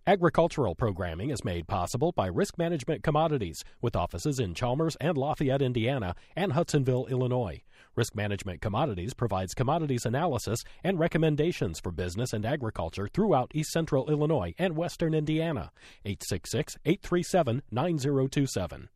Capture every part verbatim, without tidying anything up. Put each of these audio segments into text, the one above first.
Agricultural programming is made possible by Risk Management Commodities, with offices in Chalmers and Lafayette, Indiana, and Hudsonville, Illinois. Risk Management Commodities provides commodities analysis and recommendations for business and agriculture throughout East Central Illinois and Western Indiana. eight six six, eight three seven, nine zero two seven.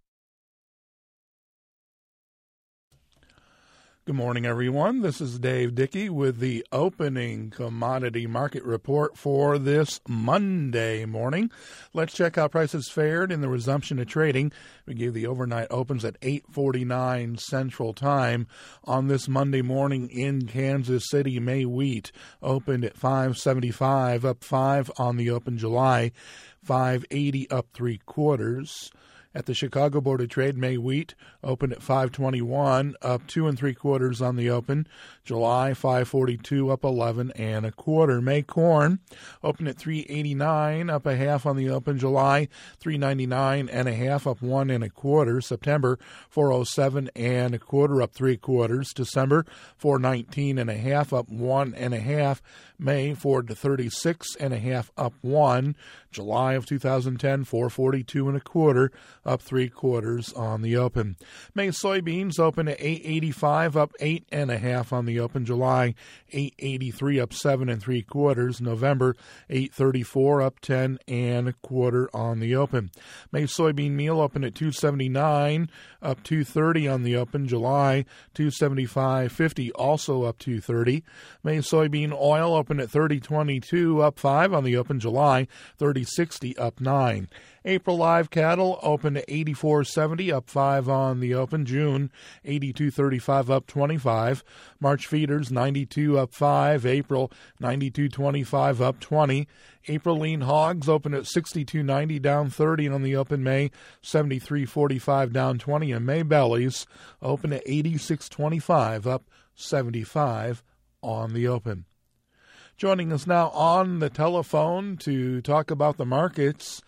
Good morning, everyone. This is Dave Dickey with the opening commodity market report for this Monday morning. Let's check how prices fared in the resumption of trading. We gave the overnight opens at eight forty-nine Central Time. On this Monday morning in Kansas City, May wheat opened at five seventy-five, up five on the open. July, five eighty, up three quarters. At the Chicago Board of Trade, May wheat opened at five twenty-one, up two and three quarters on the open. July, five forty-two, up eleven and a quarter. May corn opened at three eighty-nine, up a half on the open. July, three ninety-nine and a half, up one and a quarter. September, four oh seven and a quarter, up three quarters. December, four nineteen and a half, up one and a half. May, four thirty-six and a half, up one. July of two thousand ten, four forty-two and a quarter, up three quarters on the open. May soybeans open at eight eighty-five, up eight and a half on the open. July, eight eighty-three, up seven and three quarters. November, eight thirty-four, up ten and a quarter on the open. May soybean meal open at two seventy-nine, up two thirty on the open. July, two seventy-five fifty, also up two thirty. May soybean oil open at thirty twenty-two, up five on the open. July, thirty sixty, up nine. April live cattle open at eighty-four seventy, up five on the open. June, eighty-two thirty-five, up twenty-five. March feeders, ninety-two, up five. April, ninety-two twenty-five, up twenty. April lean hogs open at sixty-two ninety, down thirty on the open. May, seventy-three forty-five, down twenty. And May bellies open at eighty-six twenty-five, up seventy-five on the open. Joining us now on the telephone to talk about the markets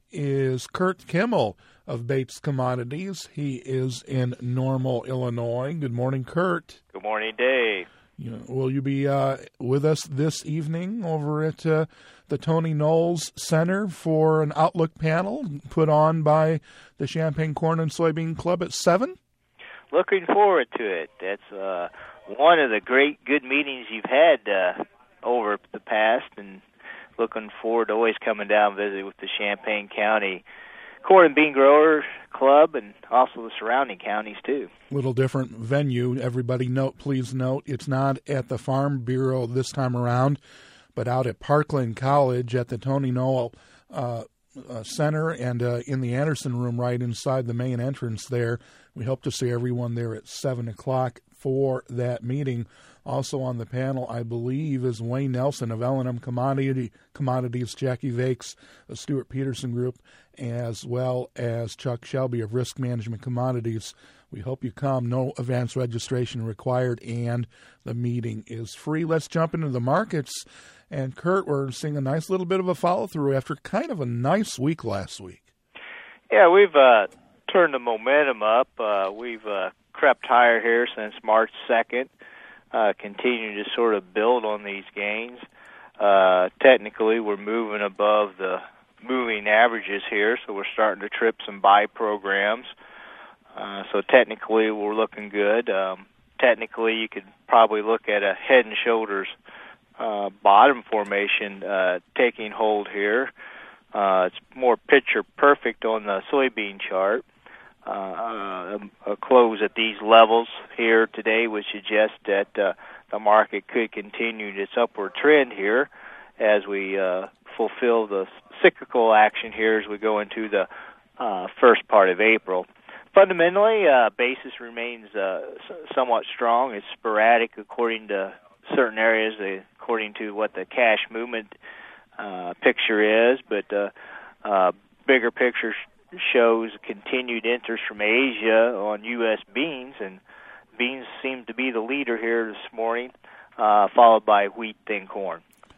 is Kurt Kimmel of Bates Commodities. He is in Normal, Illinois. Good morning, Kurt. Good morning, Dave. You know, will you be uh, with us this evening over at uh, the Tony Knowles Center for an Outlook panel put on by the Champaign Corn and Soybean Club at seven? Looking forward to it. That's uh, one of the great good meetings you've had uh, over the past, and looking forward to always coming down and visiting with the Champaign County Corn and Bean Growers Club and also the surrounding counties, too. Little different venue. Everybody note, please note, it's not at the Farm Bureau this time around, but out at Parkland College at the Tony Knowles uh, uh, Center and uh, in the Anderson Room right inside the main entrance there. We hope to see everyone there at seven o'clock for that meeting. Also on the panel, I believe, is Wayne Nelson of L and M Commodity, Commodities, Jackie Vakes of Stuart Peterson Group, as well as Chuck Shelby of Risk Management Commodities. We hope you come. No advance registration required, and the meeting is free. Let's jump into the markets. And, Kurt, we're seeing a nice little bit of a follow-through after kind of a nice week last week. Yeah, we've uh, turned the momentum up. Uh, we've uh, crept higher here since March second. Uh, continue to sort of build on these gains. Uh, technically, we're moving above the moving averages here, so we're starting to trip some buy programs. Uh, so technically, we're looking good. Um, technically, you could probably look at a head and shoulders uh, bottom formation uh, taking hold here. Uh, it's more picture perfect on the soybean chart. Uh, a close at these levels here today would suggest that uh, the market could continue its upward trend here as we uh, fulfill the cyclical action here as we go into the uh, first part of April. Fundamentally, uh, basis remains uh, somewhat strong. It's sporadic according to certain areas, according to what the cash movement uh, picture is, but uh, uh, bigger picture shows continued interest from Asia on U S beans, and beans seem to be the leader here this morning, uh, followed by wheat, thin corn.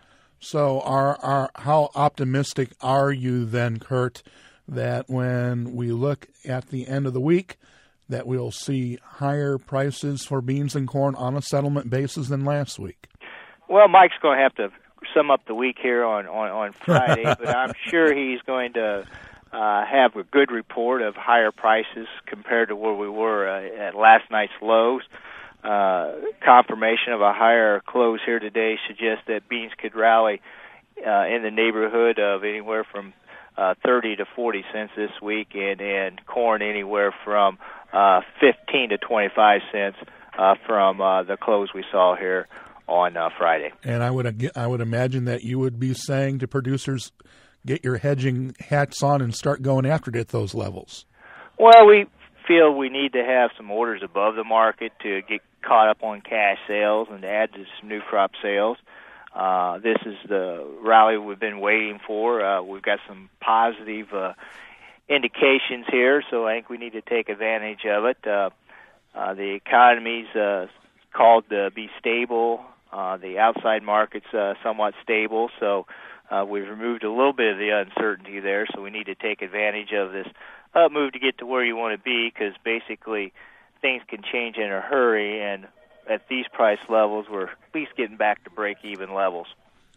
So are, are, how optimistic are you then, Kurt, that when we look at the end of the week, that we'll see higher prices for beans and corn on a settlement basis than last week? Well, Mike's going to have to sum up the week here on, on, on Friday, but I'm sure he's going to uh, have a good report of higher prices compared to where we were uh, at last night's lows. Uh, confirmation of a higher close here today suggests that beans could rally uh, in the neighborhood of anywhere from uh, thirty to forty cents this week, and, and corn anywhere from uh, fifteen to twenty-five cents uh, from uh, the close we saw here on uh, Friday. And I would I would imagine that you would be saying to producers, get your hedging hats on and start going after it at those levels. Well, we feel we need to have some orders above the market to get caught up on cash sales and to add to some new crop sales. Uh, this is the rally we've been waiting for. Uh, we've got some positive uh, indications here, so I think we need to take advantage of it. Uh, uh, the economy's uh, called to be stable. Uh, the outside market's uh, somewhat stable, so uh, we've removed a little bit of the uncertainty there, so we need to take advantage of this up move to get to where you want to be, because basically things can change in a hurry, and at these price levels, we're at least getting back to break-even levels.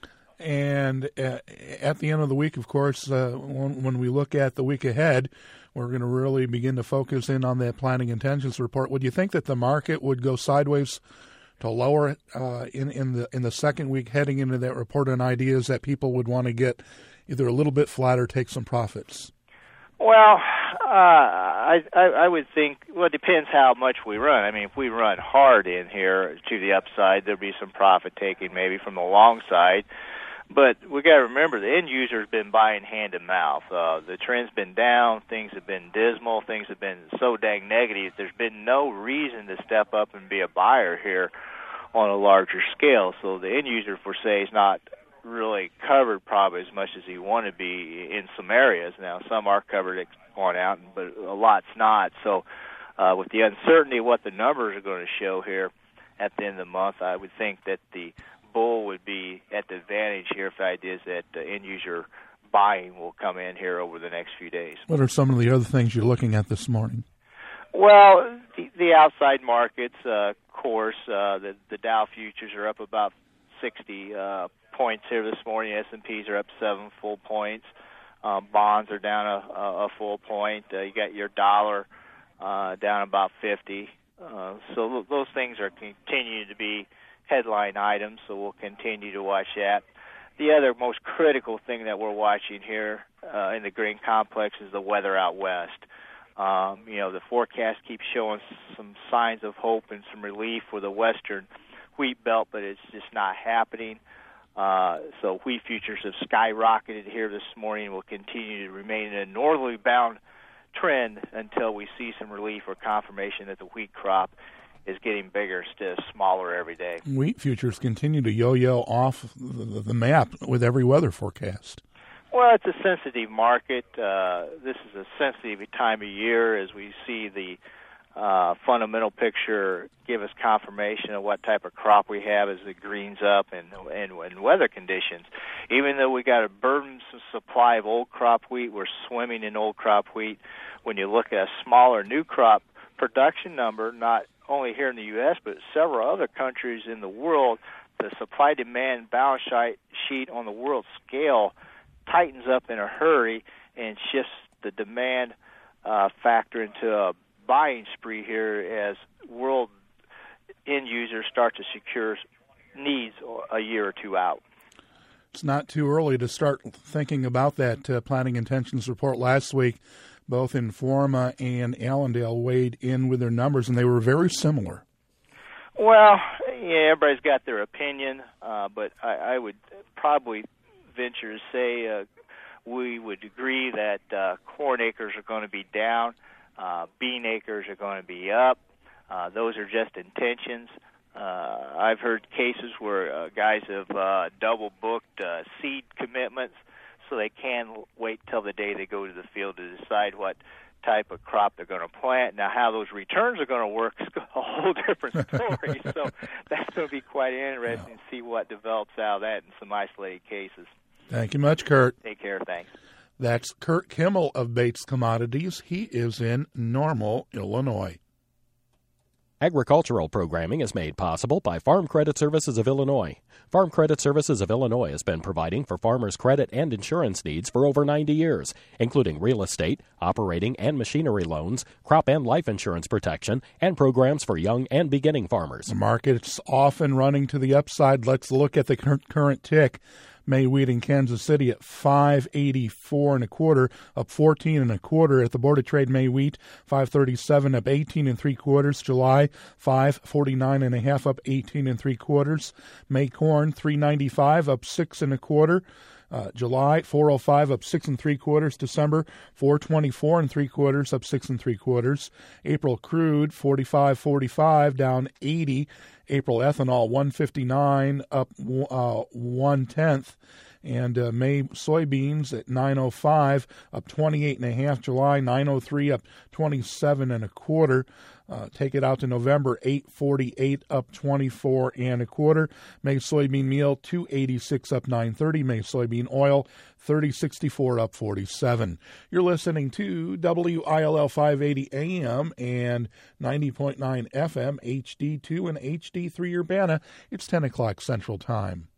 And uh, at the end of the week, of course, uh, when, when we look at the week ahead, we're going to really begin to focus in on that planning intentions report. Would you think that the market would go sideways to lower uh, in, in the in the second week heading into that report on ideas that people would want to get either a little bit flat or take some profits? Well, uh, I, I I would think, well, it depends how much we run. I mean, if we run hard in here to the upside, there'll be some profit taking maybe from the long side. But we got to remember, the end user's been buying hand to mouth. Uh, the trend's been down. Things have been dismal. Things have been so dang negative. There's been no reason to step up and be a buyer here on a larger scale. So the end user, per se, is not really covered probably as much as he want to be in some areas. Now, some are covered on out, but a lot's not. So uh, with the uncertainty of what the numbers are going to show here at the end of the month, I would think that the bull would be at the advantage here if the idea is that the end user buying will come in here over the next few days. What are some of the other things you're looking at this morning? Well, the, the outside markets, uh, of course, uh, the, the Dow futures are up about sixty uh, points here this morning. S and P's are up seven full points. Uh, bonds are down a, a full point. Uh, you got your dollar uh, down about fifty. Uh, so those things are continuing to be headline items, so we'll continue to watch that. The other most critical thing that we're watching here uh, in the grain complex is the weather out west. Um, you know, the forecast keeps showing some signs of hope and some relief for the western wheat belt, but it's just not happening. Uh, so wheat futures have skyrocketed here this morning and will continue to remain in a northerly bound trend until we see some relief or confirmation that the wheat crop is getting bigger instead of smaller every day. Wheat futures continue to yo-yo off the, the map with every weather forecast. Well, it's a sensitive market. Uh, this is a sensitive time of year as we see the uh, fundamental picture give us confirmation of what type of crop we have as it greens up and, and, and weather conditions. Even though we got a burdensome supply of old crop wheat, we're swimming in old crop wheat. When you look at a smaller new crop production number, not only here in the U S, but several other countries in the world, the supply-demand balance sheet on the world scale tightens up in a hurry and shifts the demand uh, factor into a buying spree here as world end users start to secure needs a year or two out. It's not too early to start thinking about that uh, planning intentions report last week. Both Informa and Allendale weighed in with their numbers, and they were very similar. Well, yeah, everybody's got their opinion, uh, but I, I would probably venture to say uh, we would agree that uh, corn acres are going to be down, uh, bean acres are going to be up. Uh, those are just intentions. Uh, I've heard cases where uh, guys have uh, double-booked uh, seed commitments, so they can wait till the day they go to the field to decide what type of crop they're going to plant. Now, how those returns are going to work is a whole different story. So that's going to be quite interesting to see what develops out of that in some isolated cases. Thank you much, Kurt. Take care. Thanks. That's Kurt Kimmel of Bates Commodities. He is in Normal, Illinois. Agricultural programming is made possible by Farm Credit Services of Illinois. Farm Credit Services of Illinois has been providing for farmers' credit and insurance needs for over ninety years, including real estate, operating and machinery loans, crop and life insurance protection, and programs for young and beginning farmers. The market's often running to the upside. Let's look at the current tick. May wheat in Kansas City at five eighty-four and a quarter, up fourteen and a quarter. At the Board of Trade, May wheat five thirty-seven, up eighteen and three quarters. July five forty-nine and a half, up eighteen and three quarters. May corn three ninety-five, up six and a quarter. Uh, July four oh five, up six and three quarters. December four twenty-four and three quarters, up six and three quarters. April crude forty-five forty-five, down eighty. April ethanol one fifty-nine, up uh, one tenth. And uh, May soybeans at nine oh five, up twenty-eight and a half. July nine oh three, up twenty-seven and a quarter. Uh, take it out to November, eight forty-eight, up twenty-four and a quarter. May soybean meal, two eighty-six, up nine thirty. May soybean oil, thirty sixty-four, up forty-seven. You're listening to W I L L five eighty A M and ninety point nine F M, H D two and H D three Urbana. It's ten o'clock Central Time.